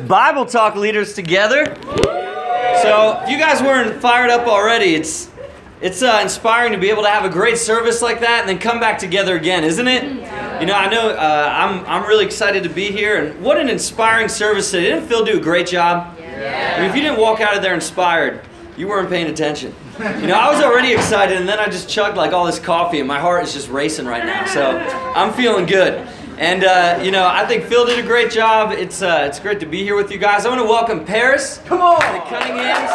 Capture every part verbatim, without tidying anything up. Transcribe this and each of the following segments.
Bible Talk leaders together. So if you guys weren't fired up already, it's it's uh, inspiring to be able to have a great service like that and then come back together again, isn't it? Yeah. You know, I know uh, I'm I'm really excited to be here, and what an inspiring service today. Didn't Phil do a great job? Yeah. I mean, if you didn't walk out of there inspired, you weren't paying attention. You know, I was already excited, and then I just chugged like all this coffee, and my heart is just racing right now. So I'm feeling good. And, uh, you know, I think Phil did a great job. It's uh, it's great to be here with you guys. I want to welcome Paris. Come on! The Cunninghams.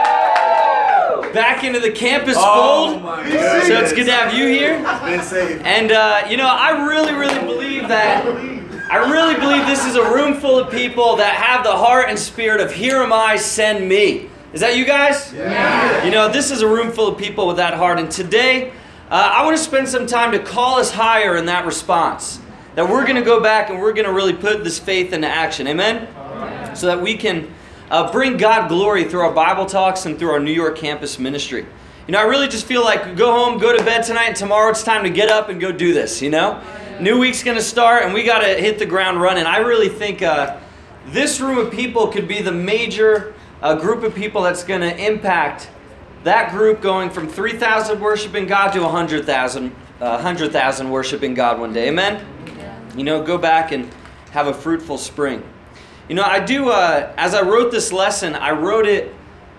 Back into the campus oh, fold. My goodness. So it's good to have you here. Been saved. And, uh, you know, I really, really believe that, I really believe this is a room full of people that have the heart and spirit of here am I, send me. Is that you guys? Yeah. You know, this is a room full of people with that heart. And today, uh, I want to spend some time to call us higher in that response. That we're going to go back and we're going to really put this faith into action. Amen? Amen. So that we can uh, bring God glory through our Bible talks and through our New York campus ministry. You know, I really just feel like go home, go to bed tonight, and tomorrow it's time to get up and go do this, you know? New week's going to start and we got to hit the ground running. I really think uh, this room of people could be the major uh, group of people that's going to impact that group going from three thousand worshiping God to one hundred thousand uh, one hundred thousand worshiping God one day. Amen? You know, go back and have a fruitful spring. You know, I do, uh, as I wrote this lesson, I wrote it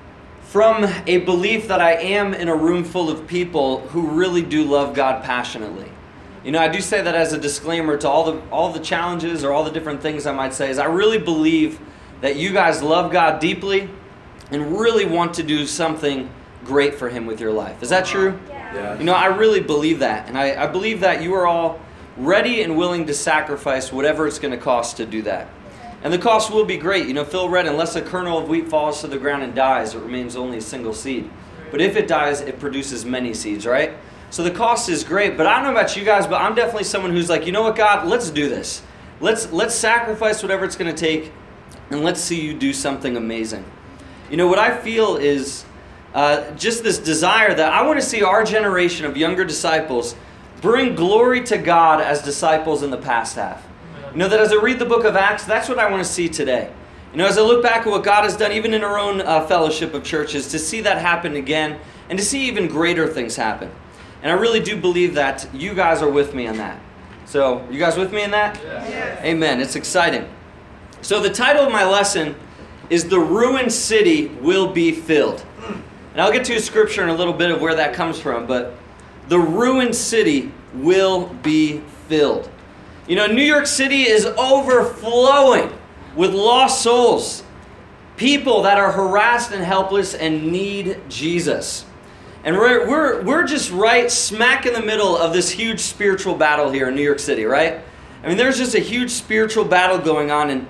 from a belief that I am in a room full of people who really do love God passionately. You know, I do say that as a disclaimer to all the all the challenges or all the different things I might say, is I really believe that you guys love God deeply and really want to do something great for Him with your life. Is that true? Yeah. You know, I really believe that. And I, I believe that you are all ready and willing to sacrifice whatever it's going to cost to do that. And the cost will be great. You know, Phil read, unless a kernel of wheat falls to the ground and dies, it remains only a single seed. But if it dies, it produces many seeds, right? So the cost is great. But I don't know about you guys, but I'm definitely someone who's like, you know what, God, let's do this. Let's let's sacrifice whatever it's going to take, and let's see you do something amazing. You know, what I feel is uh, just this desire that I want to see our generation of younger disciples bring glory to God as disciples in the past have. You know, that as I read the book of Acts, that's what I want to see today. You know, as I look back at what God has done, even in our own uh, fellowship of churches, to see that happen again, and to see even greater things happen. And I really do believe that you guys are with me on that. So, you guys with me in that? Yes. Amen. It's exciting. So the title of my lesson is The Ruined City Will Be Filled. And I'll get to a scripture in a little bit of where that comes from, but the ruined city will be filled. You know, New York City is overflowing with lost souls. People that are harassed and helpless and need Jesus. And we're, we're, we're just right smack in the middle of this huge spiritual battle here in New York City, right? I mean, there's just a huge spiritual battle going on, and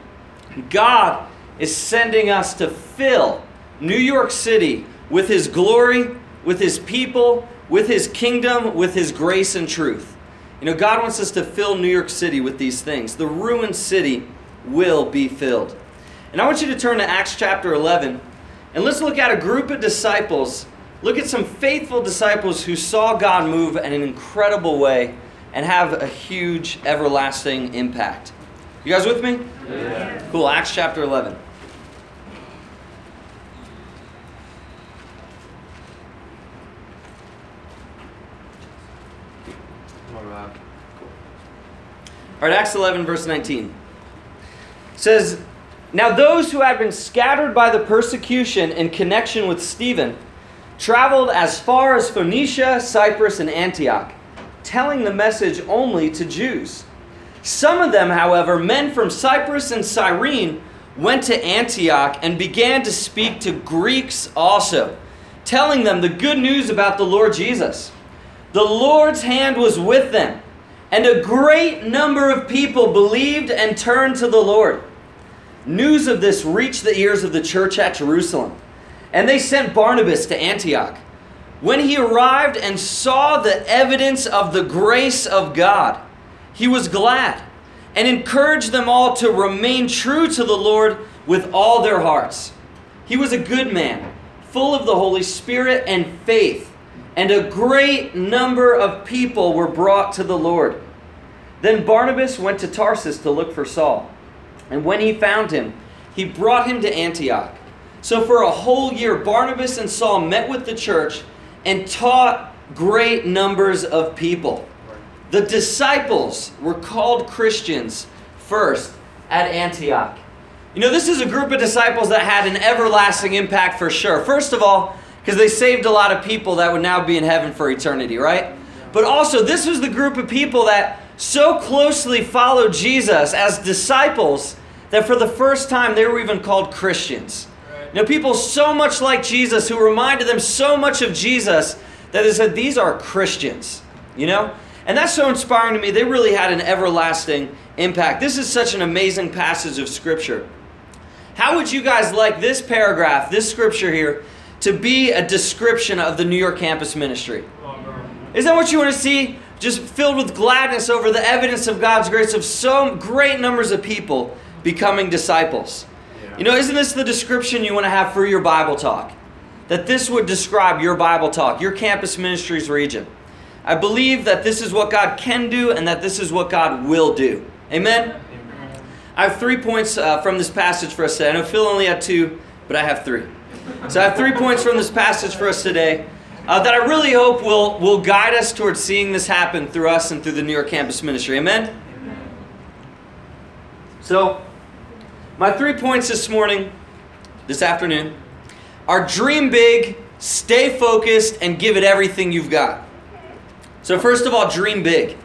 God is sending us to fill New York City with His glory, with His people, with His kingdom, with His grace and truth. You know, God wants us to fill New York City with these things. The ruined city will be filled. And I want you to turn to Acts chapter eleven, and let's look at a group of disciples. Look at some faithful disciples who saw God move in an incredible way and have a huge, everlasting impact. You guys with me? Yeah. Cool, Acts chapter eleven. All right, Acts eleven, verse nineteen. It says, "Now those who had been scattered by the persecution in connection with Stephen traveled as far as Phoenicia, Cyprus, and Antioch, telling the message only to Jews. Some of them, however, men from Cyprus and Cyrene, went to Antioch and began to speak to Greeks also, telling them the good news about the Lord Jesus. The Lord's hand was with them, and a great number of people believed and turned to the Lord. News of this reached the ears of the church at Jerusalem, and they sent Barnabas to Antioch. When he arrived and saw the evidence of the grace of God, he was glad and encouraged them all to remain true to the Lord with all their hearts. He was a good man, full of the Holy Spirit and faith, and a great number of people were brought to the Lord. Then Barnabas went to Tarsus to look for Saul, and when he found him, he brought him to Antioch. So for a whole year, Barnabas and Saul met with the church and taught great numbers of people. The disciples were called Christians first at Antioch. You know, this is a group of disciples that had an everlasting impact for sure. First of all, because they saved a lot of people that would now be in heaven for eternity, right? But also, this was the group of people that so closely followed Jesus as disciples that for the first time they were even called Christians. You know, people so much like Jesus who reminded them so much of Jesus that they said, these are Christians, you know? And that's so inspiring to me. They really had an everlasting impact. This is such an amazing passage of Scripture. How would you guys like this paragraph, this Scripture here, to be a description of the New York campus ministry? Isn't that what you want to see? Just filled with gladness over the evidence of God's grace of so great numbers of people becoming disciples. Yeah. You know, isn't this the description you want to have for your Bible talk? That this would describe your Bible talk, your campus ministries region. I believe that this is what God can do and that this is what God will do. Amen? Amen. I have three points uh, from this passage for us today. I know Phil only had two, but I have three. So I have three points from this passage for us today uh, that I really hope will, will guide us towards seeing this happen through us and through the New York campus ministry. Amen? Amen. So, my three points this morning, this afternoon, are dream big, stay focused, and give it everything you've got. So first of all, dream big.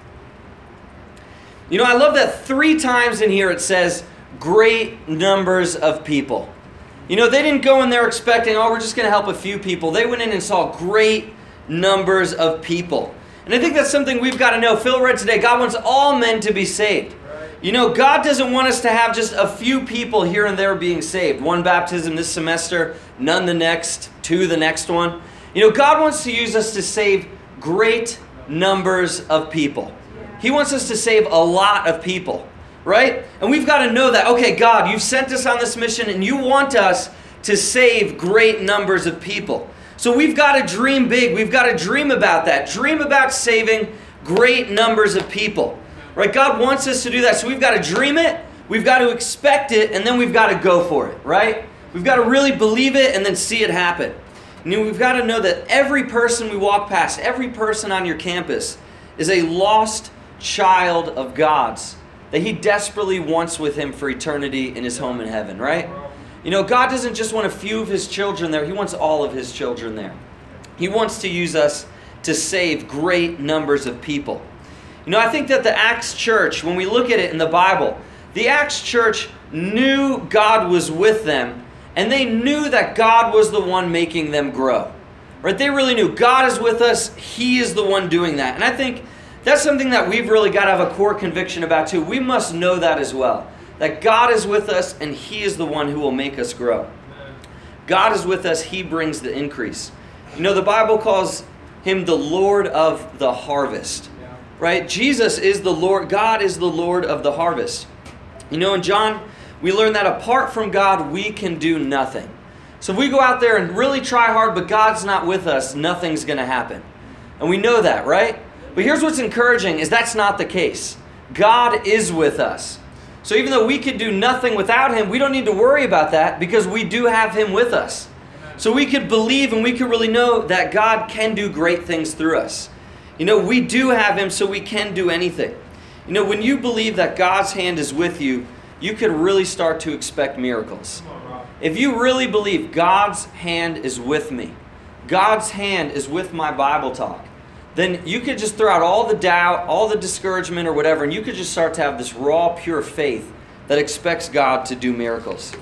You know, I love that three times in here it says great numbers of people. You know, they didn't go in there expecting, oh, we're just going to help a few people. They went in and saw great numbers of people. And I think that's something we've got to know. Phil read today, God wants all men to be saved. You know, God doesn't want us to have just a few people here and there being saved. One baptism this semester, none the next, two the next one. You know, God wants to use us to save great numbers of people. He wants us to save a lot of people, right? And we've got to know that, okay, God, you've sent us on this mission and you want us to save great numbers of people. So we've got to dream big. We've got to dream about that. Dream about saving great numbers of people. Right? God wants us to do that. So we've got to dream it, we've got to expect it, and then we've got to go for it, right? We've got to really believe it and then see it happen. And we've got to know that every person we walk past, every person on your campus is a lost child of God's that He desperately wants with Him for eternity in His home in heaven, right? You know, God doesn't just want a few of His children there. He wants all of His children there. He wants to use us to save great numbers of people. You know, I think that the Acts church, when we look at it in the Bible, the Acts church knew God was with them, and they knew that God was the one making them grow. Right? They really knew God is with us. He is the one doing that. And I think that's something that we've really got to have a core conviction about too. We must know that as well. That God is with us, and He is the one who will make us grow. God is with us. He brings the increase. You know, the Bible calls Him the Lord of the harvest. Right? Jesus is the Lord. God is the Lord of the harvest. You know, in John, we learn that apart from God, we can do nothing. So if we go out there and really try hard, but God's not with us, nothing's going to happen. And we know that, right? But here's what's encouraging is that's not the case. God is with us. So even though we could do nothing without Him, we don't need to worry about that because we do have Him with us. So we could believe and we could really know that God can do great things through us. You know, we do have Him, so we can do anything. You know, when you believe that God's hand is with you, you can really start to expect miracles. If you really believe God's hand is with me, God's hand is with my Bible talk, then you could just throw out all the doubt, all the discouragement or whatever, and you could just start to have this raw, pure faith that expects God to do miracles.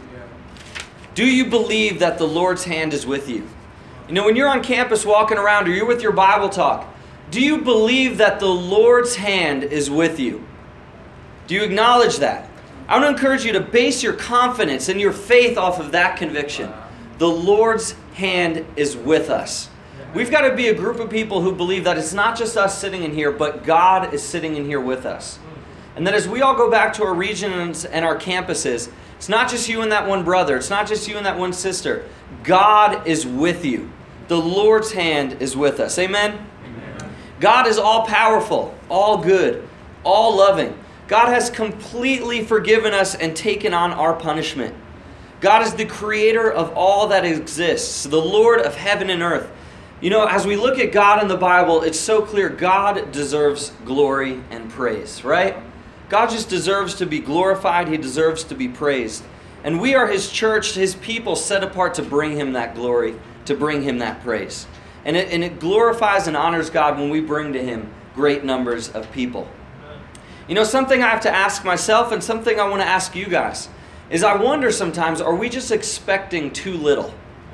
Do you believe that the Lord's hand is with you? You know, when you're on campus walking around or you're with your Bible talk, do you believe that the Lord's hand is with you? Do you acknowledge that? I want to encourage you to base your confidence and your faith off of that conviction. The Lord's hand is with us. We've got to be a group of people who believe that it's not just us sitting in here, but God is sitting in here with us. And that as we all go back to our regions and our campuses, it's not just you and that one brother. It's not just you and that one sister. God is with you. The Lord's hand is with us. Amen? God is all powerful, all good, all loving. God has completely forgiven us and taken on our punishment. God is the creator of all that exists, the Lord of heaven and earth. You know, as we look at God in the Bible, it's so clear God deserves glory and praise, right? God just deserves to be glorified. He deserves to be praised. And we are His church, His people set apart to bring Him that glory, to bring Him that praise. And it, and it glorifies and honors God when we bring to Him great numbers of people. You know, something I have to ask myself and something I want to ask you guys is I wonder sometimes, are we just expecting too little?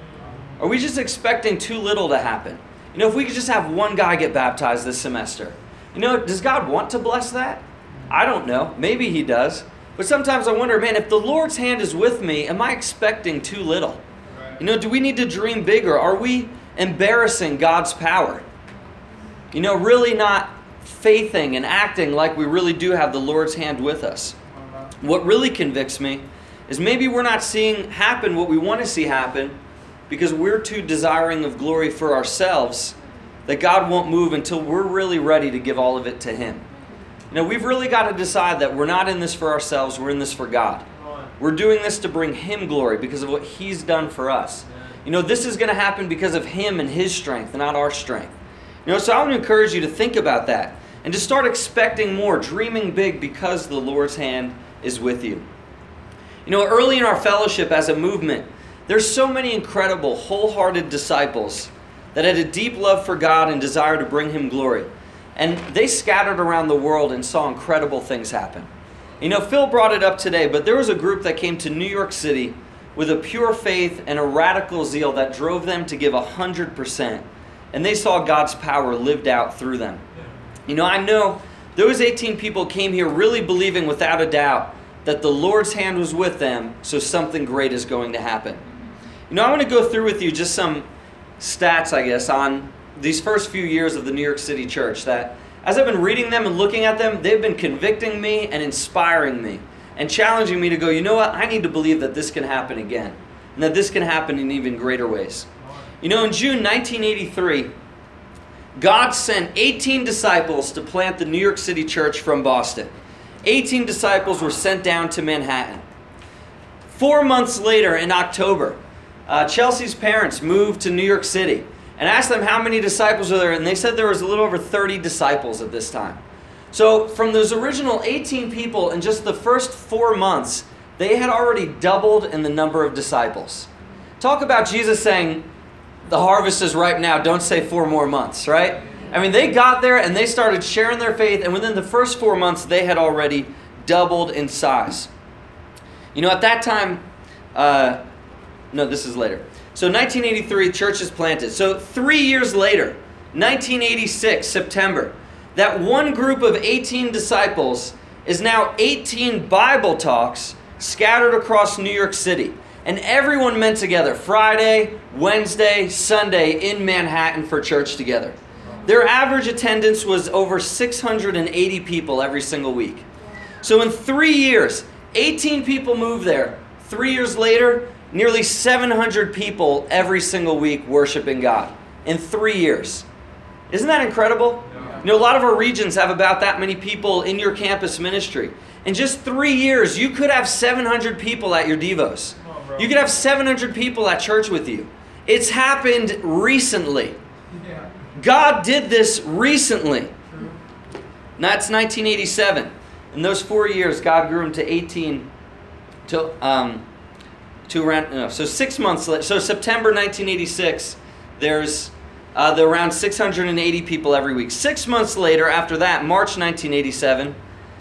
Are we just expecting too little to happen? You know, if we could just have one guy get baptized this semester, you know, does God want to bless that? I don't know. Maybe He does. But sometimes I wonder, man, if the Lord's hand is with me, am I expecting too little? You know, do we need to dream bigger? Are we embarrassing God's power? You know, really not faithing and acting like we really do have the Lord's hand with us. What really convicts me is maybe we're not seeing happen what we want to see happen because we're too desiring of glory for ourselves that God won't move until we're really ready to give all of it to Him. You know, we've really got to decide that we're not in this for ourselves, we're in this for God. We're doing this to bring Him glory because of what He's done for us. You know, this is going to happen because of Him and His strength, not our strength. You know, so I want to encourage you to think about that and to start expecting more, dreaming big because the Lord's hand is with you. You know, early in our fellowship as a movement, there's so many incredible, wholehearted disciples that had a deep love for God and desire to bring Him glory. And they scattered around the world and saw incredible things happen. You know, Phil brought it up today, but there was a group that came to New York City with a pure faith and a radical zeal that drove them to give one hundred percent. And they saw God's power lived out through them. You know, I know those eighteen people came here really believing without a doubt that the Lord's hand was with them, so something great is going to happen. You know, I want to go through with you just some stats, I guess, on these first few years of the New York City church that, as I've been reading them and looking at them, they've been convicting me and inspiring me and challenging me to go, you know what, I need to believe that this can happen again and that this can happen in even greater ways. You know, in June nineteen eighty-three, God sent eighteen disciples to plant the New York City church from Boston. eighteen disciples were sent down to Manhattan. Four months later, in October, uh, Chelsea's parents moved to New York City and asked them how many disciples are there, and they said there was a little over thirty disciples at this time. So from those original eighteen people in just the first four months, they had already doubled in the number of disciples. Talk about Jesus saying, the harvest is ripe now, don't say four more months, right? I mean, they got there and they started sharing their faith, and within the first four months, they had already doubled in size. You know, at that time, uh, no, this is later. So nineteen eighty-three, church is planted. So three years later, nineteen eighty-six, September, that one group of eighteen disciples is now eighteen Bible talks scattered across New York City. And everyone met together Friday, Wednesday, Sunday in Manhattan for church together. Their average attendance was over six hundred eighty people every single week. So in three years, eighteen people moved there. Three years later, nearly seven hundred people every single week worshiping God. In three years. Isn't that incredible? Yeah. You know, a lot of our regions have about that many people in your campus ministry. In just three years, you could have seven hundred people at your Devos. On, you could have seven hundred people at church with you. It's happened recently. Yeah. God did this recently. True. That's nineteen eighty-seven. In those four years, God grew them to eighteen, to um, to around no, so six months later. So September nineteen eighty-six, there's uh, there around six hundred eighty people every week. Six months later, after that, March nineteen eighty-seven,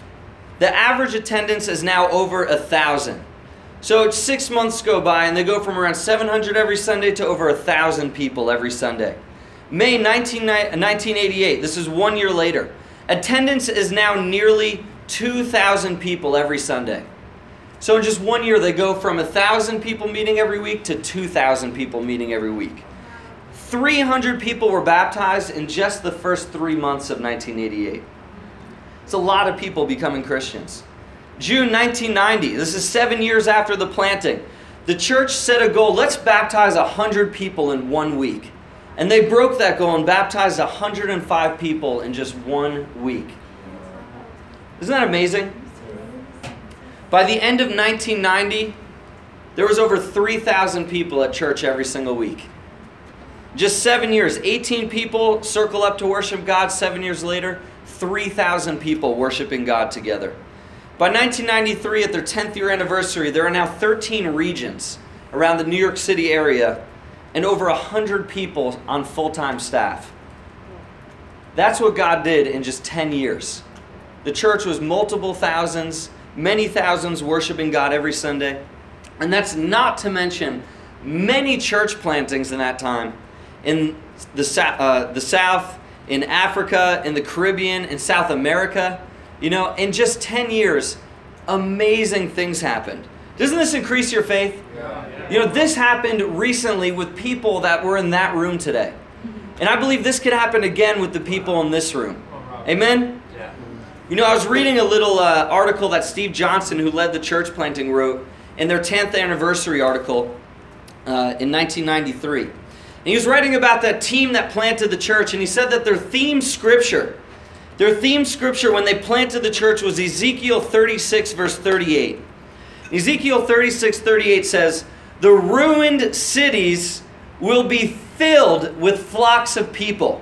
the average attendance is now over a thousand. So six months go by, and they go from around seven hundred every Sunday to over a thousand people every Sunday. May nineteen eighty-eight, this is one year later, attendance is now nearly two thousand people every Sunday. So in just one year, they go from one thousand people meeting every week to two thousand people meeting every week. three hundred people were baptized in just the first three months of nineteen eighty-eight. It's a lot of people becoming Christians. June nineteen ninety, this is seven years after the planting. The church set a goal, let's baptize one hundred people in one week. And they broke that goal and baptized one hundred five people in just one week. Isn't that amazing? By the end of nineteen ninety, there was over three thousand people at church every single week. Just seven years, eighteen people circle up to worship God. Seven years later, three thousand people worshiping God together. By nineteen ninety-three, at their tenth year anniversary, there are now thirteen regions around the New York City area and over one hundred people on full-time staff. That's what God did in just ten years. The church was multiple thousands, many thousands worshiping God every Sunday. And that's not to mention many church plantings in that time in the, uh, the South, in Africa, in the Caribbean, in South America. You know, in just ten years, amazing things happened. Doesn't this increase your faith? Yeah. You know, this happened recently with people that were in that room today. And I believe this could happen again with the people in this room. Amen? Yeah. You know, I was reading a little uh, article that Steve Johnson, who led the church planting, wrote in their tenth anniversary article uh, in nineteen ninety-three. And he was writing about that team that planted the church, and he said that their theme scripture, their theme scripture when they planted the church was Ezekiel thirty-six, verse thirty-eight. Ezekiel thirty-six, thirty-eight says, "The ruined cities will be filled with flocks of people.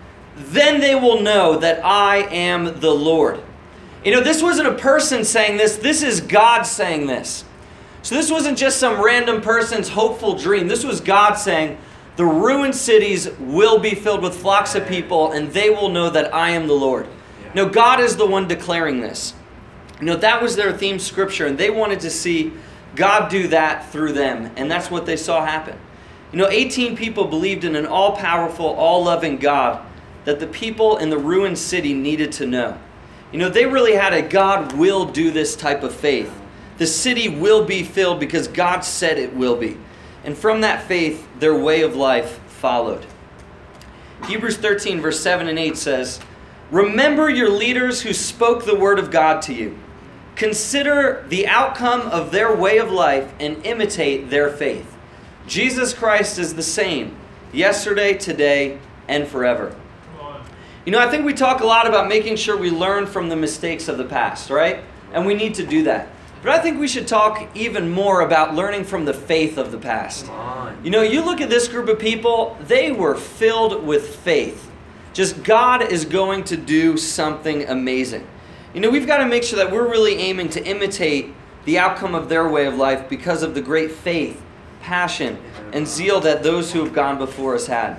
Then they will know that I am the Lord." You know, this wasn't a person saying this. This is God saying this. So this wasn't just some random person's hopeful dream. This was God saying, the ruined cities will be filled with flocks of people, and they will know that I am the Lord. Yeah. No, God is the one declaring this. You know, that was their theme scripture, and they wanted to see God do that through them, and that's what they saw happen. You know, eighteen people believed in an all-powerful, all-loving God that the people in the ruined city needed to know. You know, they really had a God will do this type of faith. The city will be filled because God said it will be. And from that faith, their way of life followed. Hebrews thirteen, verse seven and eight says, "Remember your leaders who spoke the word of God to you. Consider the outcome of their way of life and imitate their faith. Jesus Christ is the same, yesterday, today, and forever." You know, I think we talk a lot about making sure we learn from the mistakes of the past, right? And we need to do that. But I think we should talk even more about learning from the faith of the past. You know, you look at this group of people, they were filled with faith. Just God is going to do something amazing. You know, we've got to make sure that we're really aiming to imitate the outcome of their way of life because of the great faith, passion, and zeal that those who have gone before us had.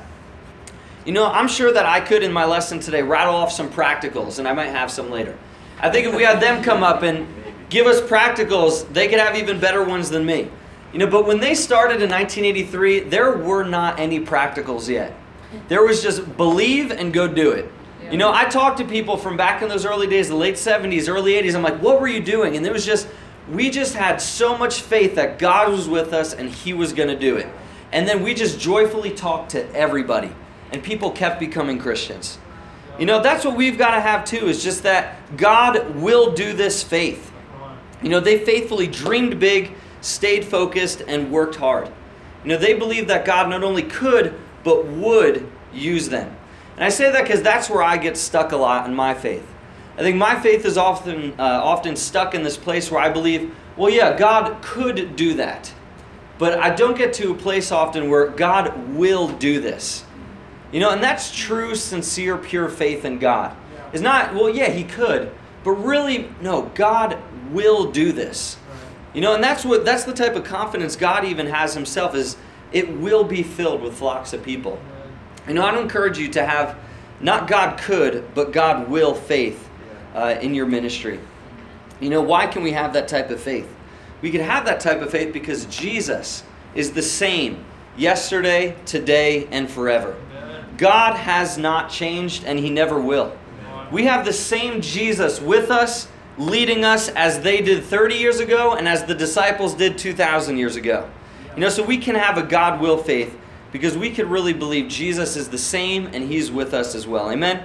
You know, I'm sure that I could in my lesson today rattle off some practicals, and I might have some later. I think if we had them come up and give us practicals, they could have even better ones than me. You know, but when they started in nineteen eighty-three, there were not any practicals yet. There was just believe and go do it. You know, I talked to people from back in those early days, the late seventies, early eighties. I'm like, what were you doing? And it was just, we just had so much faith that God was with us and He was going to do it. And then we just joyfully talked to everybody. And people kept becoming Christians. You know, that's what we've got to have too, is just that God will do this faith. You know, they faithfully dreamed big, stayed focused, and worked hard. You know, they believed that God not only could, but would use them. And I say that because that's where I get stuck a lot in my faith. I think my faith is often uh, often stuck in this place where I believe, well, yeah, God could do that. But I don't get to a place often where God will do this. You know, and that's true, sincere, pure faith in God. It's not, well, yeah, He could. But really, no, God will do this. You know, and that's what that's the type of confidence God even has Himself, is it will be filled with flocks of people. You know, I'd encourage you to have not God could, but God will faith uh, in your ministry. You know, why can we have that type of faith? We can have that type of faith because Jesus is the same yesterday, today, and forever. God has not changed, and He never will. We have the same Jesus with us, leading us as they did thirty years ago and as the disciples did two thousand years ago. You know, so we can have a God will faith because we could really believe Jesus is the same and He's with us as well. Amen?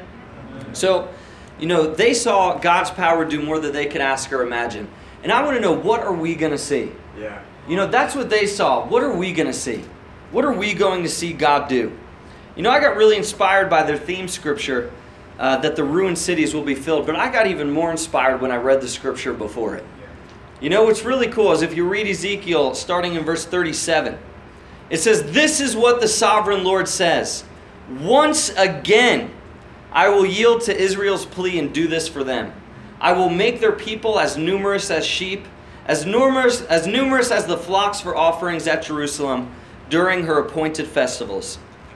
So, you know, they saw God's power do more than they could ask or imagine. And I want to know, what are we going to see? Yeah. You know, that's what they saw. What are we going to see? What are we going to see God do? You know, I got really inspired by their theme scripture, uh, that the ruined cities will be filled. But I got even more inspired when I read the scripture before it. You know what's really cool is if you read Ezekiel starting in verse thirty-seven, it says, "This is what the sovereign Lord says. Once again, I will yield to Israel's plea and do this for them. I will make their people as numerous as sheep, as numerous as numerous as the flocks for offerings at Jerusalem during her appointed festivals.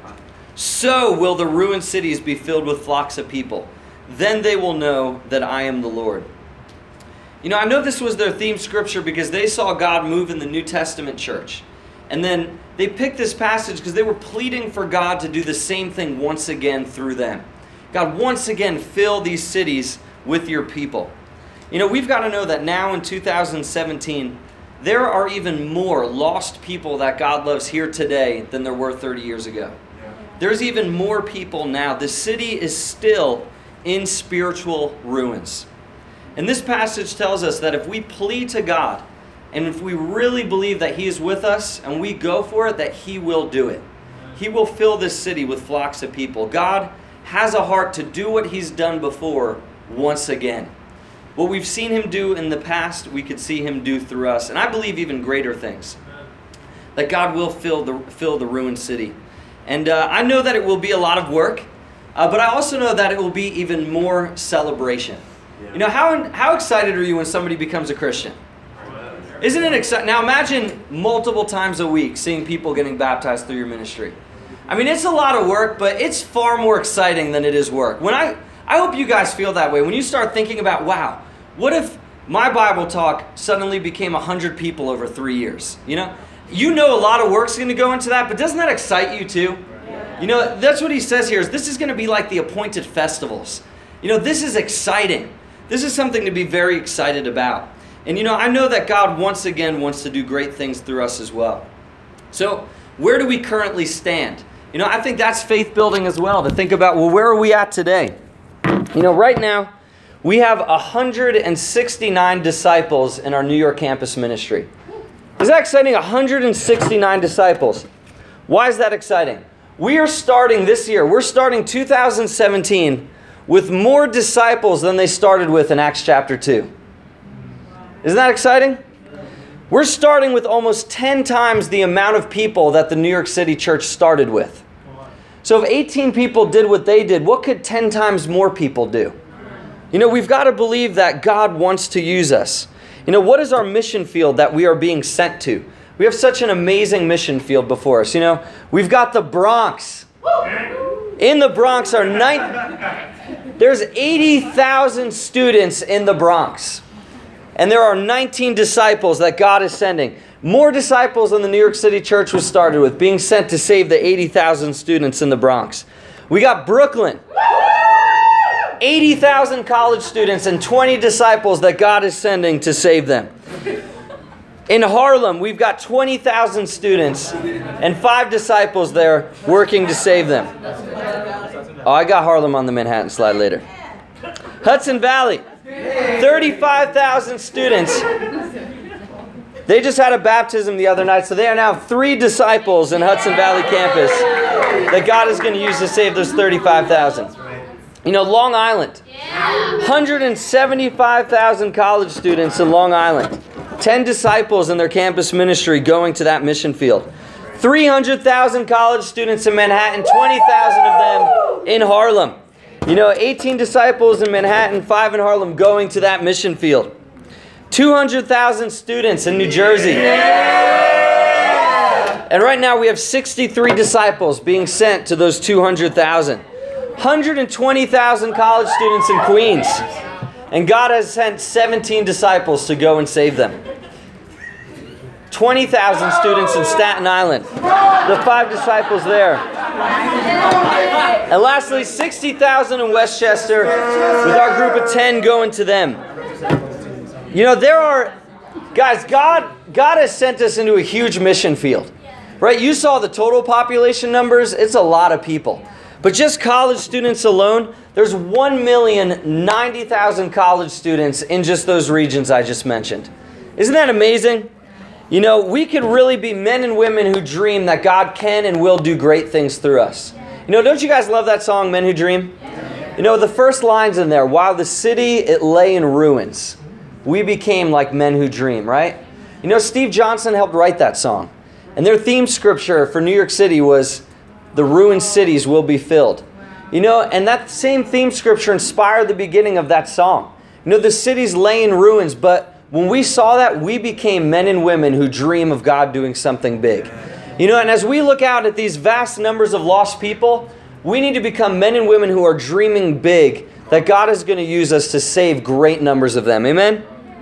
So will the ruined cities be filled with flocks of people. Then they will know that I am the Lord." You know, I know this was their theme scripture because they saw God move in the New Testament church. And then they picked this passage because they were pleading for God to do the same thing once again through them. God, once again, fill these cities with your people. You know, we've got to know that now in two thousand seventeen, there are even more lost people that God loves here today than there were thirty years ago. There's even more people now. The city is still in spiritual ruins. And this passage tells us that if we plead to God, and if we really believe that He is with us and we go for it, that He will do it. He will fill this city with flocks of people. God has a heart to do what He's done before once again. What we've seen Him do in the past, we could see Him do through us. And I believe even greater things. That God will fill the, fill the ruined city. And uh, I know that it will be a lot of work, uh, but I also know that it will be even more celebration. Yeah. You know, how, how excited are you when somebody becomes a Christian? Isn't it exciting? Now imagine multiple times a week seeing people getting baptized through your ministry. I mean, it's a lot of work, but it's far more exciting than it is work. When I, I hope you guys feel that way. When you start thinking about, wow, what if my Bible talk suddenly became one hundred people over three years? You know, you know a lot of work's going to go into that, but doesn't that excite you too? Yeah. You know, that's what he says here, is this is going to be like the appointed festivals. You know, this is exciting. This is something to be very excited about. And you know, I know that God once again wants to do great things through us as well. So, where do we currently stand? You know, I think that's faith building as well, to think about, well, where are we at today? You know, right now, we have one hundred sixty-nine disciples in our New York campus ministry. Is that exciting? one hundred sixty-nine disciples. Why is that exciting? We are starting this year, we're starting two thousand seventeen with more disciples than they started with in Acts chapter two. Isn't that exciting? We're starting with almost ten times the amount of people that the New York City church started with. So if eighteen people did what they did, what could ten times more people do? You know, we've got to believe that God wants to use us. You know, what is our mission field that we are being sent to? We have such an amazing mission field before us. You know, we've got the Bronx. In the Bronx are nine. There's eighty thousand students in the Bronx. And there are nineteen disciples that God is sending. More disciples than the New York City church was started with, being sent to save the eighty thousand students in the Bronx. We got Brooklyn. eighty thousand college students and twenty disciples that God is sending to save them. In Harlem, we've got twenty thousand students and five disciples there working to save them. Oh, I got Harlem on the Manhattan slide later. Hudson Valley, thirty-five thousand students. They just had a baptism the other night, so they are now three disciples in Hudson Valley campus that God is going to use to save those thirty-five thousand. You know, Long Island, one hundred seventy-five thousand college students in Long Island. ten disciples in their campus ministry going to that mission field. three hundred thousand college students in Manhattan, twenty thousand of them in Harlem. You know, eighteen disciples in Manhattan, five in Harlem going to that mission field. two hundred thousand students in New Jersey. And right now we have sixty-three disciples being sent to those two hundred thousand. one hundred twenty thousand college students in Queens. And God has sent seventeen disciples to go and save them. twenty thousand students in Staten Island. The five disciples there. And lastly, sixty thousand in Westchester with our group of ten going to them. You know, there are, guys, God, God has sent us into a huge mission field. Right? You saw the total population numbers. It's a lot of people. But just college students alone, there's one million ninety thousand college students in just those regions I just mentioned. Isn't that amazing? You know, we could really be men and women who dream that God can and will do great things through us. You know, don't you guys love that song, Men Who Dream? You know, the first lines in there, while the city, it lay in ruins, we became like men who dream, right? You know, Steve Johnson helped write that song. And their theme scripture for New York City was, the ruined cities will be filled. You know, and that same theme scripture inspired the beginning of that song. You know, the cities lay in ruins, but when we saw that, we became men and women who dream of God doing something big. You know, and as we look out at these vast numbers of lost people, we need to become men and women who are dreaming big, that God is going to use us to save great numbers of them. Amen?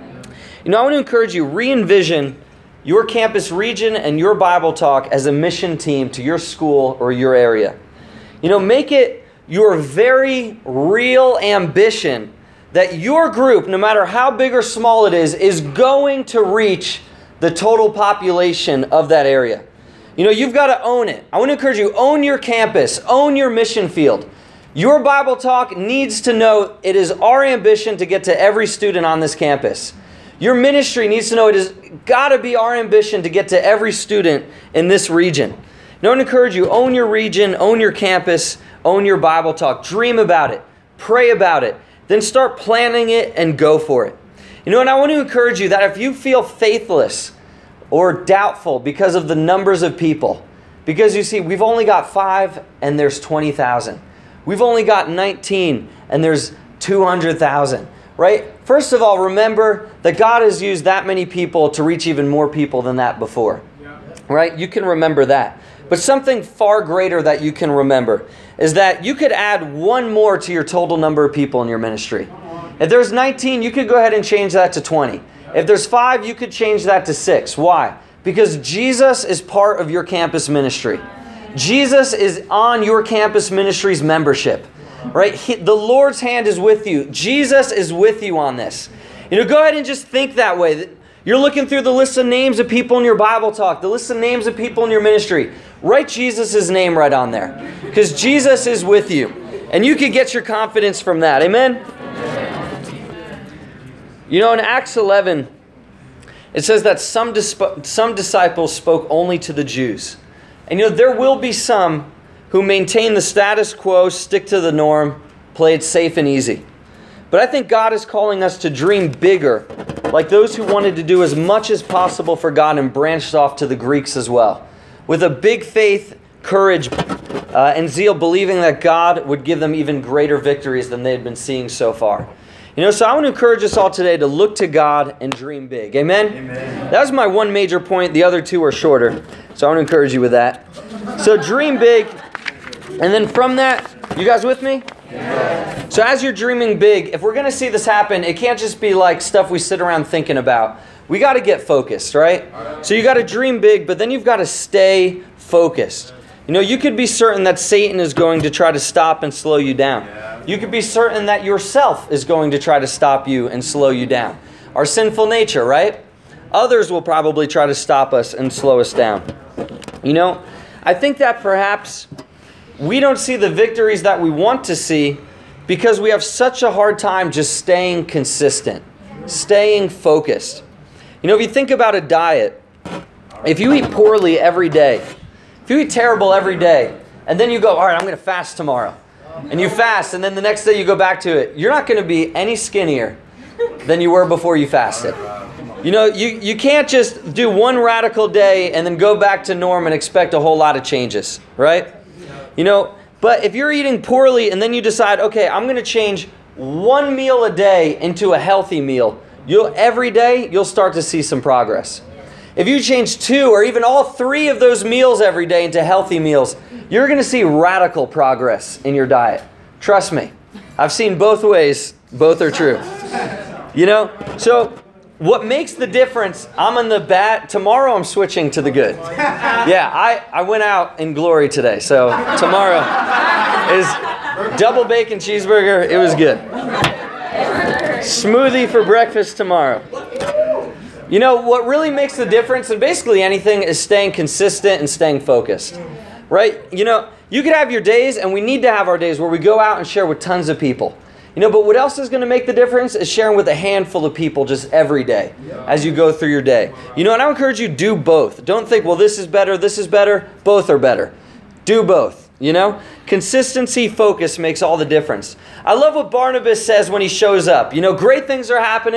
You know, I want to encourage you, re-envision your campus region and your Bible talk as a mission team to your school or your area. You know, make it your very real ambition that your group, no matter how big or small it is, is going to reach the total population of that area. You know, you've got to own it. I want to encourage you, own your campus, own your mission field. Your Bible talk needs to know it is our ambition to get to every student on this campus. Your ministry needs to know it has got to be our ambition to get to every student in this region. I want to encourage you, own your region, own your campus, own your Bible talk. Dream about it. Pray about it. Then start planning it and go for it. You know, and I want to encourage you that if you feel faithless or doubtful because of the numbers of people, because you see, we've only got five and there's twenty thousand. We've only got nineteen and there's two hundred thousand. Right? First of all, remember that God has used that many people to reach even more people than that before. Yeah. Right? You can remember that. But something far greater that you can remember is that you could add one more to your total number of people in your ministry. If there's nineteen, you could go ahead and change that to twenty. If there's five, you could change that to six. Why? Because Jesus is part of your campus ministry. Jesus is on your campus ministry's membership. Right? He, the Lord's hand is with you. Jesus is with you on this. You know, go ahead and just think that way. You're looking through the list of names of people in your Bible talk, the list of names of people in your ministry. Write Jesus' name right on there. Because Jesus is with you. And you can get your confidence from that. Amen? You know, in Acts eleven, it says that some, disp- some disciples spoke only to the Jews. And you know, there will be some who maintain the status quo, stick to the norm, play it safe and easy. But I think God is calling us to dream bigger, like those who wanted to do as much as possible for God and branched off to the Greeks as well, with a big faith, courage, uh, and zeal, believing that God would give them even greater victories than they had been seeing so far. You know, so I want to encourage us all today to look to God and dream big. Amen? Amen. That was my one major point. The other two are shorter. So I want to encourage you with that. So dream big. And then from that, you guys with me? Yeah. So as you're dreaming big, if we're going to see this happen, it can't just be like stuff we sit around thinking about. We got to get focused, right? So you got to dream big, but then you've got to stay focused. You know, you could be certain that Satan is going to try to stop and slow you down. You could be certain that yourself is going to try to stop you and slow you down. Our sinful nature, right? Others will probably try to stop us and slow us down. You know, I think that perhaps we don't see the victories that we want to see because we have such a hard time just staying consistent, staying focused. You know, if you think about a diet, if you eat poorly every day, if you eat terrible every day, and then you go, all right, I'm going to fast tomorrow, and you fast, and then the next day you go back to it, you're not going to be any skinnier than you were before you fasted. You know, you, you can't just do one radical day and then go back to norm and expect a whole lot of changes, right? You know, but if you're eating poorly and then you decide, okay, I'm going to change one meal a day into a healthy meal, you'll every day you'll start to see some progress. If you change two or even all three of those meals every day into healthy meals, you're going to see radical progress in your diet. Trust me. I've seen both ways. Both are true. You know, so what makes the difference, I'm in the bad, tomorrow I'm switching to the good. Yeah, I, I went out in glory today, so tomorrow is double bacon cheeseburger. It was good. Smoothie for breakfast tomorrow. You know, what really makes the difference in basically anything is staying consistent and staying focused, right? You know, you could have your days, and we need to have our days where we go out and share with tons of people. You know, but what else is going to make the difference is sharing with a handful of people just every day as you go through your day. You know, and I encourage you, do both. Don't think, well, this is better, this is better. Both are better. Do both, you know. Consistency, focus makes all the difference. I love what Barnabas says when he shows up. You know, great things are happening,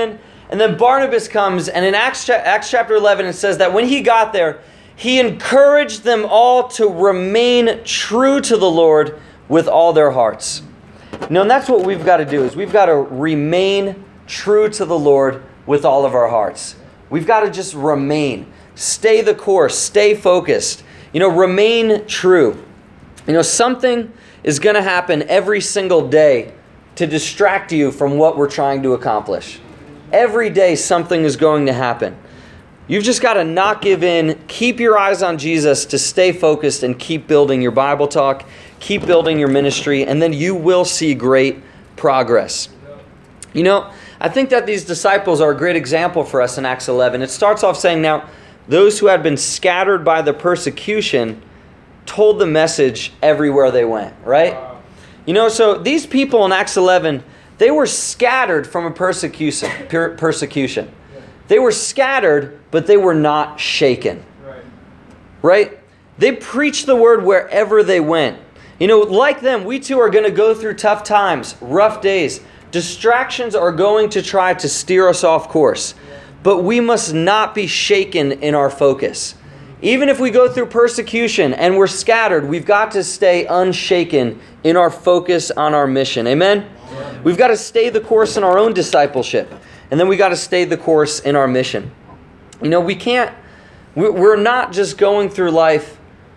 And then Barnabas comes, and in Acts, Acts chapter eleven, it says that when he got there, he encouraged them all to remain true to the Lord with all their hearts. You know, and that's what we've got to do, is we've got to remain true to the Lord with all of our hearts. We've got to just remain. Stay the course. Stay focused. You know, remain true. You know, something is going to happen every single day to distract you from what we're trying to accomplish. Every day something is going to happen. You've just got to not give in. Keep your eyes on Jesus to stay focused and keep building your Bible talk. Keep building your ministry, and then you will see great progress. You know, I think that these disciples are a great example for us in Acts eleven. It starts off saying, now, those who had been scattered by the persecution told the message everywhere they went, right? You know, so these people in Acts eleven, they were scattered from a persecution. Per- persecution. They were scattered, but they were not shaken. Right. Right? They preached the word wherever they went. You know, like them, we too are going to go through tough times, rough days. Distractions are going to try to steer us off course. But we must not be shaken in our focus. Even if we go through persecution and we're scattered, we've got to stay unshaken in our focus on our mission. Amen? We've got to stay the course in our own discipleship. And then we got to stay the course in our mission. You know, we can't, we're not just going through life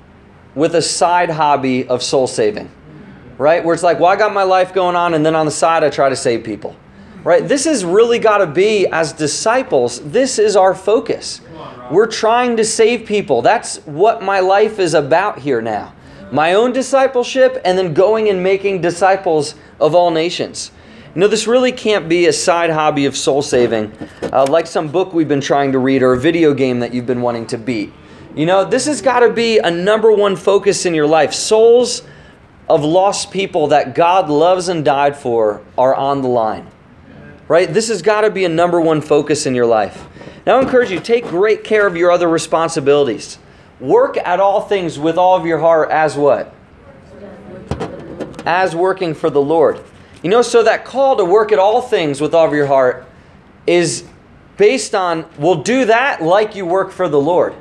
with a side hobby of soul saving, right? Where it's like, well, I got my life going on, and then on the side I try to save people, right? This has really got to be, as disciples, this is our focus. We're trying to save people. That's what my life is about here now. My own discipleship, and then going and making disciples of all nations. You know, this really can't be a side hobby of soul saving, uh, like some book we've been trying to read or a video game that you've been wanting to beat. You know, this has got to be a number one focus in your life. Souls of lost people that God loves and died for are on the line, right? This has got to be a number one focus in your life. Now, I encourage you, take great care of your other responsibilities. Work at all things with all of your heart as what? As working for the Lord. You know, so that call to work at all things with all of your heart is based on, well, do that like you work for the Lord.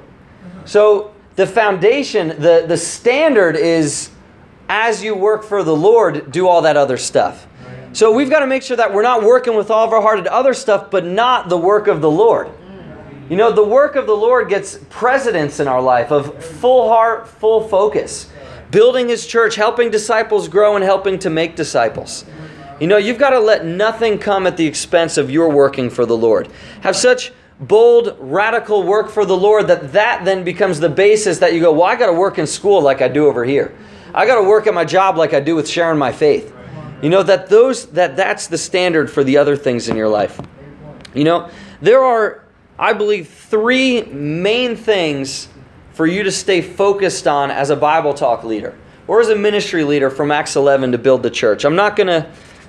So the foundation, the, the standard is, as you work for the Lord, do all that other stuff. So we've got to make sure that we're not working with all of our heart at other stuff, but not the work of the Lord. You know, the work of the Lord gets precedence in our life of full heart, full focus. Building His church, helping disciples grow, and helping to make disciples. You know, you've got to let nothing come at the expense of your working for the Lord. Have such bold, radical work for the Lord that that then becomes the basis that you go, well, I got to work in school like I do over here. I got to work at my job like I do with sharing my faith. You know, that those that that's the standard for the other things in your life. You know, there are, I believe, three main things for you to stay focused on as a Bible talk leader or as a ministry leader from Acts eleven to build the church. I'm not going to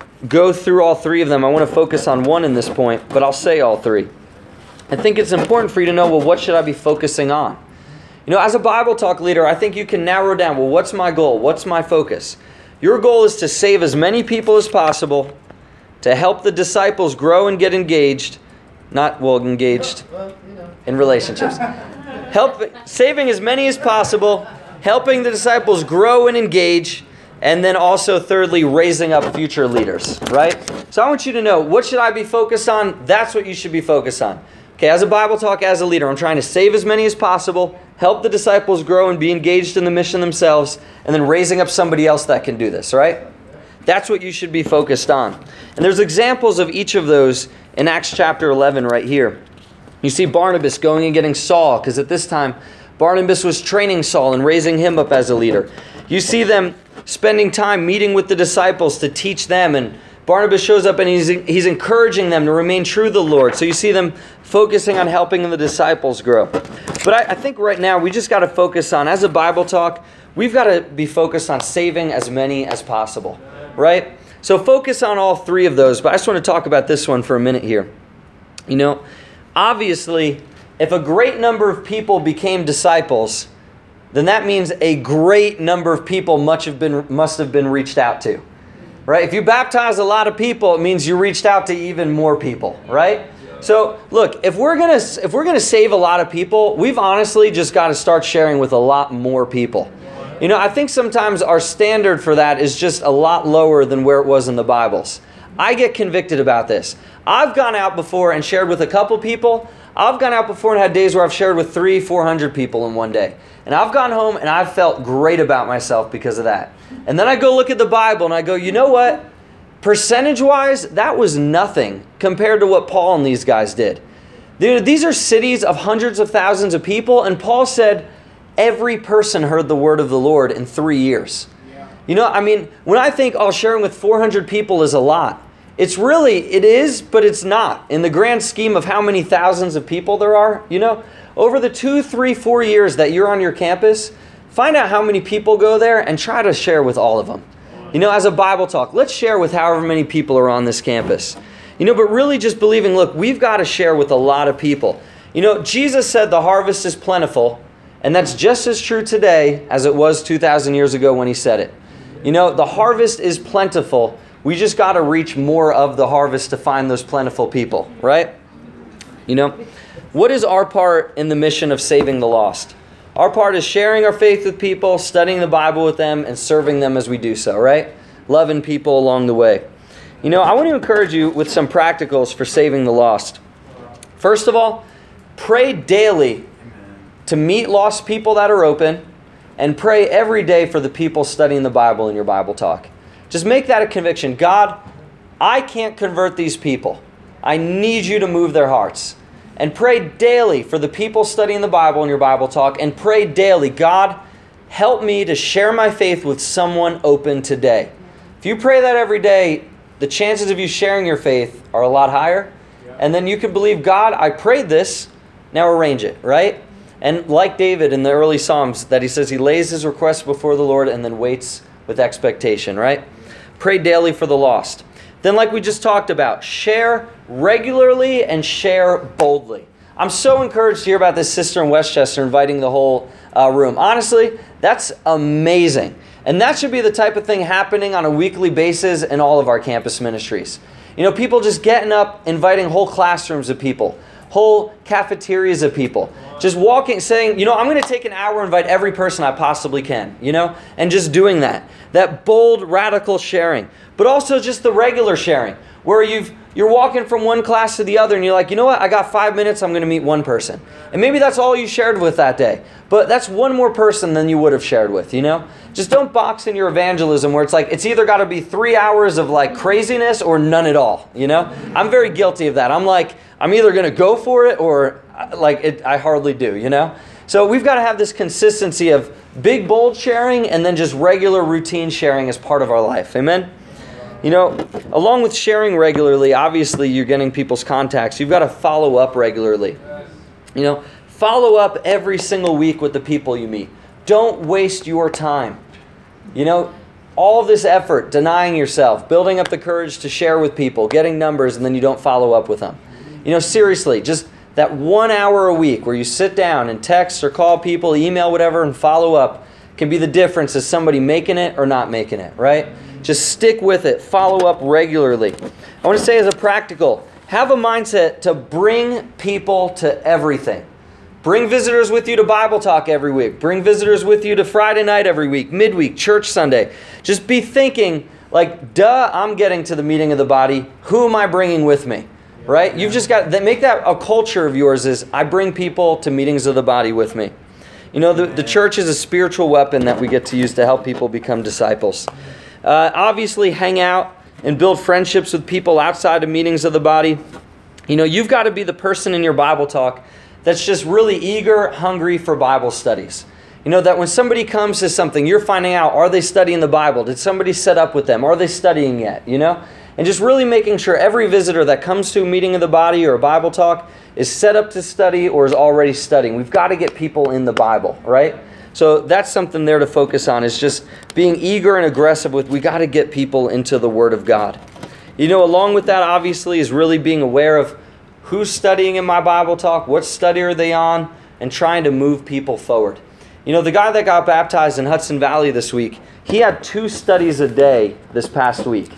go through all three of them. I want to focus on one in this point, but I'll say all three. I think it's important for you to know, well, what should I be focusing on? You know, as a Bible talk leader, I think you can narrow down, well, what's my goal? What's my focus? Your goal is to save as many people as possible, to help the disciples grow and get engaged, not, well, engaged in relationships. Help saving as many as possible, helping the disciples grow and engage, and then also, thirdly, raising up future leaders, right? So I want you to know, what should I be focused on? That's what you should be focused on. Okay, as a Bible talk, as a leader, I'm trying to save as many as possible, help the disciples grow and be engaged in the mission themselves, and then raising up somebody else that can do this, right? That's what you should be focused on. And there's examples of each of those in Acts chapter eleven right here. You see Barnabas going and getting Saul, because at this time, Barnabas was training Saul and raising him up as a leader. You see them spending time meeting with the disciples to teach them, and Barnabas shows up and he's he's encouraging them to remain true to the Lord. So you see them focusing on helping the disciples grow. But I, I think right now we just got to focus on, as a Bible talk, we've got to be focused on saving as many as possible, right? So focus on all three of those. But I just want to talk about this one for a minute here. You know, obviously, if a great number of people became disciples, then that means a great number of people much have been must have been reached out to. Right? If you baptize a lot of people, it means you reached out to even more people, right? So look, if we're gonna if we're gonna save a lot of people, we've honestly just got to start sharing with a lot more people. You know, I think sometimes our standard for that is just a lot lower than where it was in the Bibles. I get convicted about this. I've gone out before and shared with a couple people. I've gone out before and had days where I've shared with three, four hundred people in one day. And I've gone home and I've felt great about myself because of that. And then I go look at the Bible and I go, you know what? Percentage-wise, that was nothing compared to what Paul and these guys did. Dude, these are cities of hundreds of thousands of people, and Paul said every person heard the word of the Lord in three years. Yeah. You know, I mean, when I think, oh, sharing with four hundred people is a lot, it's really, it is, but it's not. In the grand scheme of how many thousands of people there are, you know, over the two, three, four years that you're on your campus, find out how many people go there and try to share with all of them. You know, as a Bible talk, let's share with however many people are on this campus. You know, but really just believing, look, we've got to share with a lot of people. You know, Jesus said the harvest is plentiful, and that's just as true today as it was two thousand years ago when he said it. You know, the harvest is plentiful. We just got to reach more of the harvest to find those plentiful people, right? You know, what is our part in the mission of saving the lost? Our part is sharing our faith with people, studying the Bible with them, and serving them as we do so, right? Loving people along the way. You know, I want to encourage you with some practicals for saving the lost. First of all, pray daily to meet lost people that are open, and pray every day for the people studying the Bible in your Bible talk. Just make that a conviction. God, I can't convert these people. I need you to move their hearts. And pray daily for the people studying the Bible in your Bible talk. And pray daily, God, help me to share my faith with someone open today. If you pray that every day, the chances of you sharing your faith are a lot higher. And then you can believe, God, I prayed this, now arrange it, right? And like David in the early Psalms, that he says he lays his request before the Lord and then waits with expectation, right? Pray daily for the lost. Then like we just talked about, share regularly and share boldly. I'm so encouraged to hear about this sister in Westchester inviting the whole uh, room. Honestly, that's amazing. And that should be the type of thing happening on a weekly basis in all of our campus ministries. You know, people just getting up, inviting whole classrooms of people, whole cafeterias of people. Just walking, saying, you know, I'm going to take an hour and invite every person I possibly can, you know, and just doing that. That bold, radical sharing. But also just the regular sharing, where you've, you're walking from one class to the other and you're like, you know what, I got five minutes, I'm going to meet one person. And maybe that's all you shared with that day. But that's one more person than you would have shared with, you know? Just don't box in your evangelism where it's like, it's either got to be three hours of like craziness or none at all, you know? I'm very guilty of that. I'm like, I'm either going to go for it or like it, I hardly do, you know? So we've got to have this consistency of big, bold sharing and then just regular routine sharing as part of our life. Amen? You know, along with sharing regularly, obviously you're getting people's contacts. You've got to follow up regularly. You know, follow up every single week with the people you meet. Don't waste your time. You know, all of this effort, denying yourself, building up the courage to share with people, getting numbers, and then you don't follow up with them. You know, seriously, just that one hour a week where you sit down and text or call people, email, whatever, and follow up can be the difference as somebody making it or not making it, right? Just stick with it. Follow up regularly. I want to say as a practical, have a mindset to bring people to everything. Bring visitors with you to Bible talk every week. Bring visitors with you to Friday night every week, midweek, church Sunday. Just be thinking like, duh, I'm getting to the meeting of the body. Who am I bringing with me? Right? You've just got that. Make that a culture of yours is I bring people to meetings of the body with me. You know, the, the church is a spiritual weapon that we get to use to help people become disciples. Uh, obviously, hang out and build friendships with people outside of meetings of the body. You know, you've got to be the person in your Bible talk that's just really eager, hungry for Bible studies. You know, that when somebody comes to something, you're finding out, are they studying the Bible? Did somebody set up with them? Are they studying yet? You know? And just really making sure every visitor that comes to a meeting of the body or a Bible talk is set up to study or is already studying. We've got to get people in the Bible, right? So that's something there to focus on, is just being eager and aggressive with, we got to get people into the Word of God. You know, along with that, obviously, is really being aware of who's studying in my Bible talk, what study are they on, and trying to move people forward. You know, the guy that got baptized in Hudson Valley this week, he had two studies a day this past week.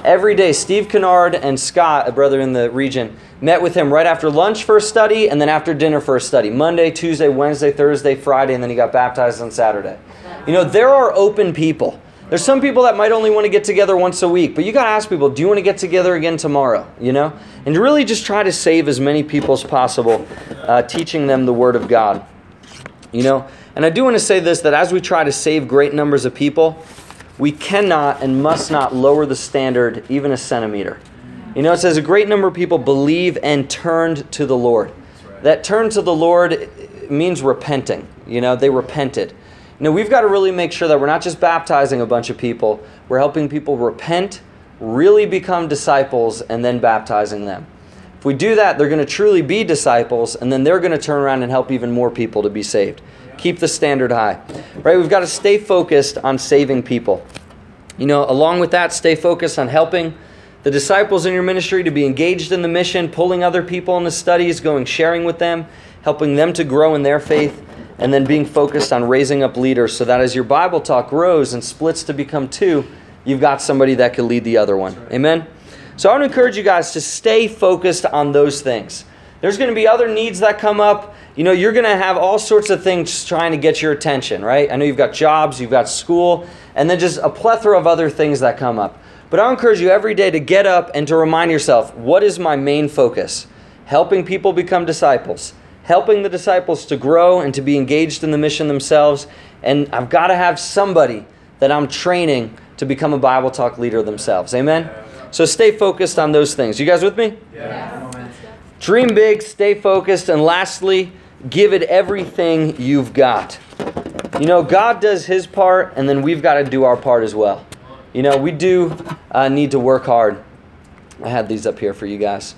Every day, Steve Kennard and Scott, a brother in the region, met with him right after lunch for a study and then after dinner for a study. Monday, Tuesday, Wednesday, Thursday, Friday, and then he got baptized on Saturday. You know, there are open people. There's some people that might only want to get together once a week, but you got to ask people, do you want to get together again tomorrow? You know, and really just try to save as many people as possible, uh, teaching them the Word of God. You know, and I do want to say this, that as we try to save great numbers of people, we cannot and must not lower the standard even a centimeter. You know, it says a great number of people believe and turned to the Lord. That turn to the Lord means repenting. You know, they repented. You know, we've got to really make sure that we're not just baptizing a bunch of people. We're helping people repent, really become disciples, and then baptizing them. If we do that, they're going to truly be disciples, and then they're going to turn around and help even more people to be saved. Keep the standard high. Right? We've got to stay focused on saving people. You know, along with that, stay focused on helping the disciples in your ministry to be engaged in the mission, pulling other people in the studies, going sharing with them, helping them to grow in their faith, and then being focused on raising up leaders so that as your Bible talk grows and splits to become two, you've got somebody that can lead the other one. Amen? So I want to encourage you guys to stay focused on those things. There's going to be other needs that come up. You know, you're going to have all sorts of things trying to get your attention, right? I know you've got jobs, you've got school, and then just a plethora of other things that come up. But I encourage you every day to get up and to remind yourself, what is my main focus? Helping people become disciples. Helping the disciples to grow and to be engaged in the mission themselves. And I've got to have somebody that I'm training to become a Bible Talk leader themselves. Amen? So stay focused on those things. You guys with me? Yeah. Dream big, stay focused, and lastly, give it everything you've got. You know, God does His part, and then we've got to do our part as well. You know, we do uh, need to work hard. I had these up here for you guys.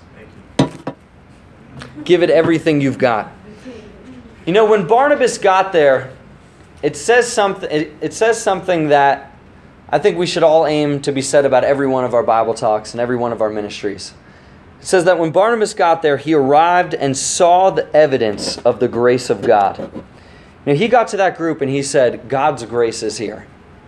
Give it everything you've got. You know, when Barnabas got there, it says something. It, it says something that I think we should all aim to be said about every one of our Bible talks and every one of our ministries. It says that when Barnabas got there, he arrived and saw the evidence of the grace of God. Now, he got to that group and he said, God's grace is here.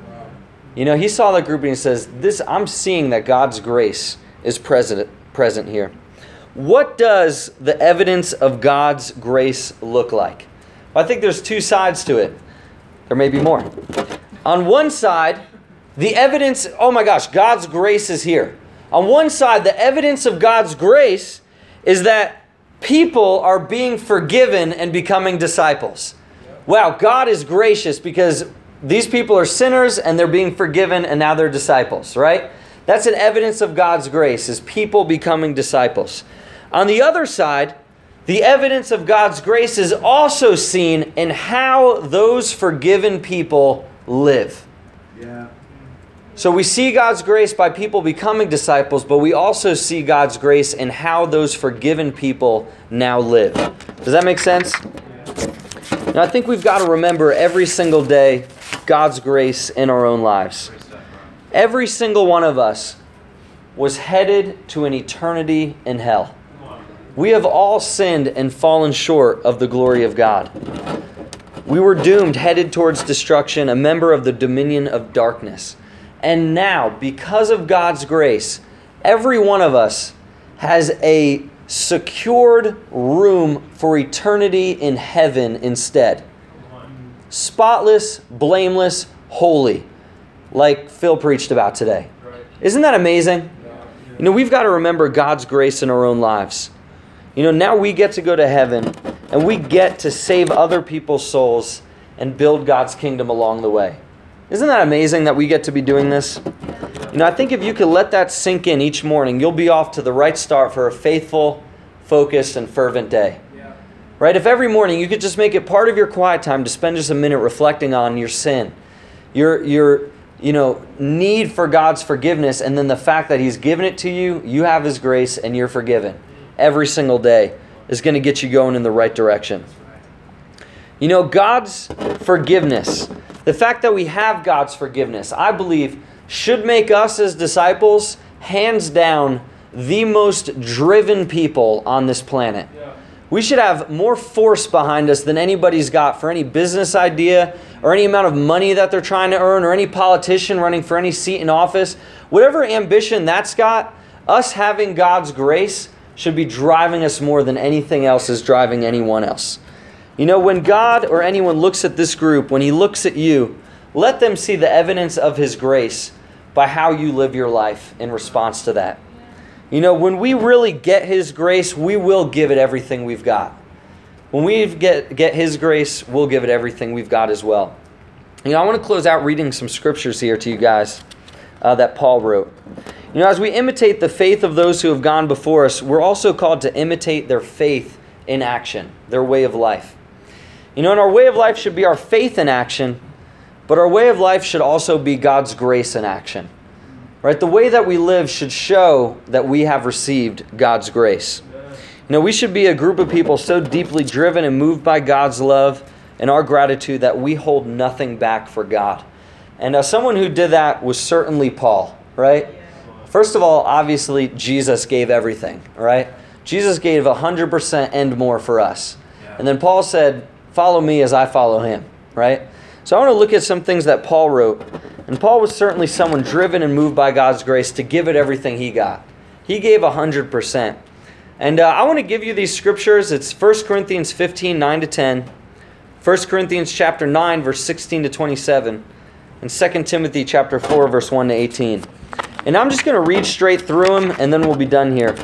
You know, he saw that group and he says, "This, I'm seeing that God's grace is present, present here." What does the evidence of God's grace look like? Well, I think there's two sides to it. There may be more. On one side, the evidence, oh my gosh, God's grace is here. On one side, the evidence of God's grace is that people are being forgiven and becoming disciples. Wow, God is gracious because these people are sinners and they're being forgiven and now they're disciples, right? That's an evidence of God's grace, is people becoming disciples. On the other side, the evidence of God's grace is also seen in how those forgiven people live. Yeah. So we see God's grace by people becoming disciples, but we also see God's grace in how those forgiven people now live. Does that make sense? Now, I think we've got to remember every single day God's grace in our own lives. Every single one of us was headed to an eternity in hell. We have all sinned and fallen short of the glory of God. We were doomed, headed towards destruction, a member of the dominion of darkness. And now, because of God's grace, every one of us has a secured room for eternity in heaven instead. Spotless, blameless, holy, like Phil preached about today. Isn't that amazing? You know, we've got to remember God's grace in our own lives. You know, now we get to go to heaven and we get to save other people's souls and build God's kingdom along the way. Isn't that amazing that we get to be doing this? You know, I think if you could let that sink in each morning, you'll be off to the right start for a faithful, focused, and fervent day. Right? If every morning you could just make it part of your quiet time to spend just a minute reflecting on your sin, your your you know need for God's forgiveness, and then the fact that He's given it to you, you have His grace, and you're forgiven. Every single day is going to get you going in the right direction. You know, God's forgiveness, the fact that we have God's forgiveness, I believe, should make us as disciples, hands down, the most driven people on this planet. We should have more force behind us than anybody's got for any business idea or any amount of money that they're trying to earn, or any politician running for any seat in office, whatever ambition that's got, us having God's grace should be driving us more than anything else is driving anyone else. You know, when God or anyone looks at this group, when he looks at you, let them see the evidence of his grace by how you live your life in response to that. You know, when we really get his grace, we will give it everything we've got. When we get, get his grace, we'll give it everything we've got as well. You know, I want to close out reading some scriptures here to you guys uh, that Paul wrote. You know, as we imitate the faith of those who have gone before us, we're also called to imitate their faith in action, their way of life. You know, and our way of life should be our faith in action, but our way of life should also be God's grace in action. Right? The way that we live should show that we have received God's grace. You know, we should be a group of people so deeply driven and moved by God's love and our gratitude that we hold nothing back for God. And uh, someone who did that was certainly Paul, right? First of all, obviously, Jesus gave everything, right? Jesus gave one hundred percent and more for us. And then Paul said, follow me as I follow him, right? So I want to look at some things that Paul wrote. And Paul was certainly someone driven and moved by God's grace to give it everything he got. He gave one hundred percent. And uh, I want to give you these scriptures. It's First Corinthians fifteen, nine to ten. First Corinthians chapter nine, verse sixteen to twenty-seven. And Second Timothy chapter four, verse one to eighteen. And I'm just going to read straight through them, and then we'll be done here.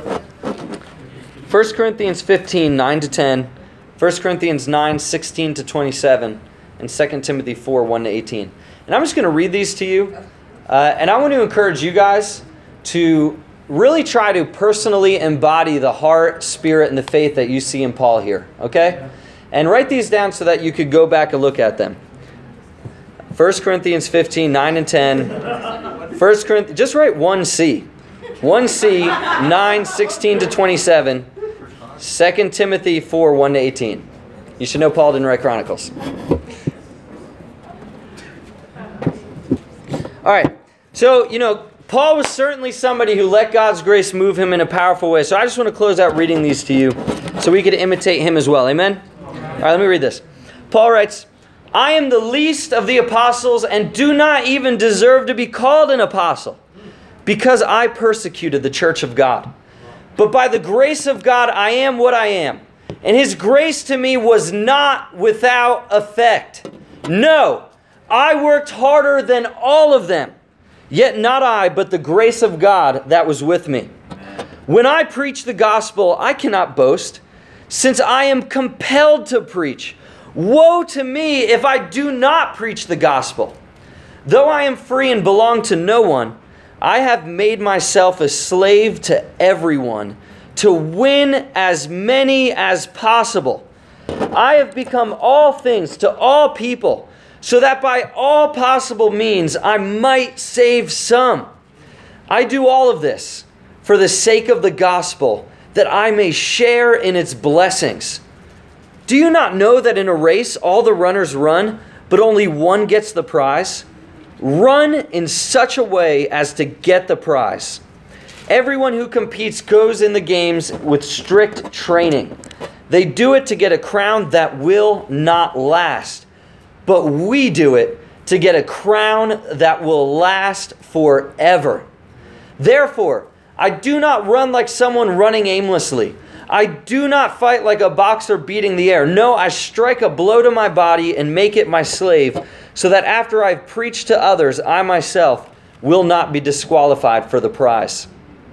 First Corinthians fifteen, nine to ten. First Corinthians nine, sixteen to twenty-seven. And Second Timothy four, one to eighteen. And I'm just going to read these to you. Uh, and I want to encourage you guys to really try to personally embody the heart, spirit, and the faith that you see in Paul here. Okay? And write these down so that you could go back and look at them. First Corinthians fifteen, nine and ten. First Corinthians, just write one C. one C, nine, sixteen to twenty-seven. Second Timothy four, one to eighteen. You should know Paul didn't write Chronicles. All right. So, you know, Paul was certainly somebody who let God's grace move him in a powerful way. So I just want to close out reading these to you so we could imitate him as well. Amen? All right, let me read this. Paul writes, I am the least of the apostles and do not even deserve to be called an apostle because I persecuted the church of God. But by the grace of God, I am what I am. And his grace to me was not without effect. No, I worked harder than all of them. Yet not I, but the grace of God that was with me. When I preach the gospel, I cannot boast, since I am compelled to preach. Woe to me if I do not preach the gospel. Though I am free and belong to no one, I have made myself a slave to everyone to win as many as possible. I have become all things to all people, so that by all possible means I might save some. I do all of this for the sake of the gospel, that I may share in its blessings. Do you not know that in a race all the runners run, but only one gets the prize? Run in such a way as to get the prize. Everyone who competes goes in the games with strict training. They do it to get a crown that will not last. But we do it to get a crown that will last forever. Therefore, I do not run like someone running aimlessly. I do not fight like a boxer beating the air. No, I strike a blow to my body and make it my slave, so that after I've preached to others, I myself will not be disqualified for the prize.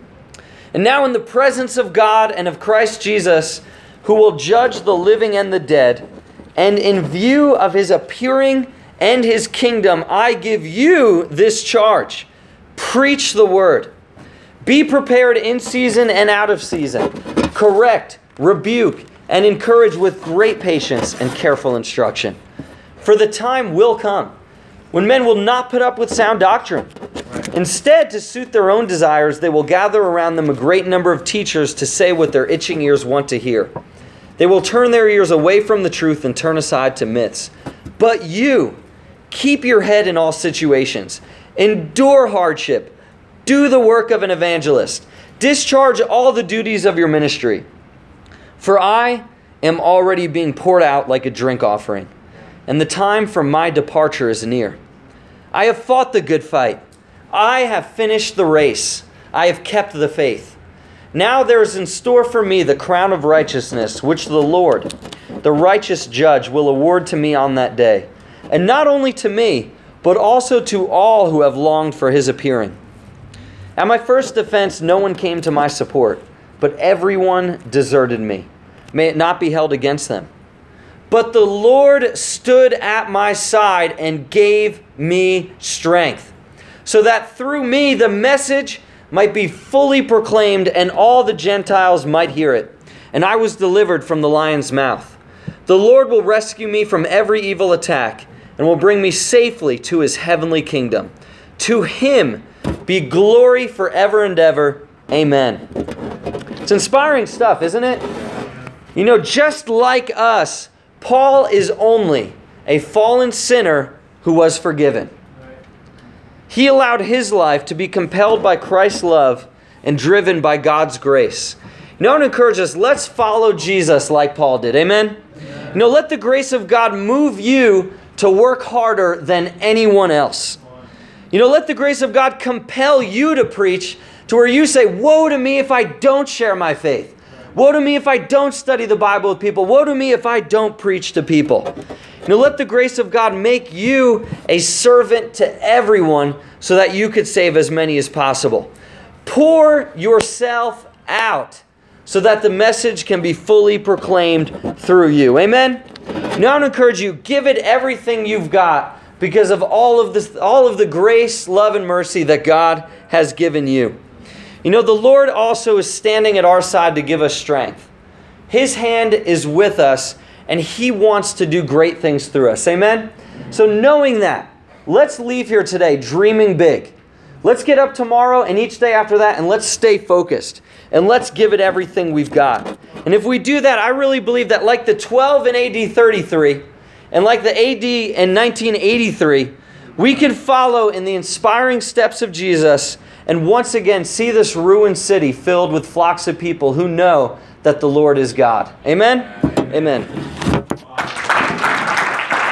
And now in the presence of God and of Christ Jesus, who will judge the living and the dead, and in view of his appearing and his kingdom, I give you this charge. Preach the word. Be prepared in season and out of season. Correct, rebuke, and encourage with great patience and careful instruction. For the time will come when men will not put up with sound doctrine. Instead, to suit their own desires, they will gather around them a great number of teachers to say what their itching ears want to hear. They will turn their ears away from the truth and turn aside to myths. But you, keep your head in all situations. Endure hardship. Do the work of an evangelist. Discharge all the duties of your ministry. For I am already being poured out like a drink offering, and the time for my departure is near. I have fought the good fight. I have finished the race. I have kept the faith. Now there is in store for me the crown of righteousness, which the Lord, the righteous judge, will award to me on that day. And not only to me, but also to all who have longed for his appearing. At my first defense, no one came to my support, but everyone deserted me. May it not be held against them. But the Lord stood at my side and gave me strength, so that through me the message might be fully proclaimed and all the Gentiles might hear it. And I was delivered from the lion's mouth. The Lord will rescue me from every evil attack and will bring me safely to his heavenly kingdom. To him be glory forever and ever. Amen. It's inspiring stuff, isn't it? You know, just like us, Paul is only a fallen sinner who was forgiven. He allowed his life to be compelled by Christ's love and driven by God's grace. You know, I want to encourage us, let's follow Jesus like Paul did. Amen? Amen. You know, let the grace of God move you to work harder than anyone else. You know, let the grace of God compel you to preach to where you say, woe to me if I don't share my faith. Woe to me if I don't study the Bible with people. Woe to me if I don't preach to people. You know, let the grace of God make you a servant to everyone so that you could save as many as possible. Pour yourself out so that the message can be fully proclaimed through you. Amen? Now I want to encourage you, give it everything you've got because of all of this, all of the grace, love, and mercy that God has given you. You know, the Lord also is standing at our side to give us strength. His hand is with us, and he wants to do great things through us. Amen? So knowing that, let's leave here today dreaming big. Let's get up tomorrow and each day after that, and let's stay focused. And let's give it everything we've got. And if we do that, I really believe that like the twelve in A D thirty-three, and like the A D in nineteen eighty-three, we can follow in the inspiring steps of Jesus and once again see this ruined city filled with flocks of people who know that the Lord is God. Amen? Amen.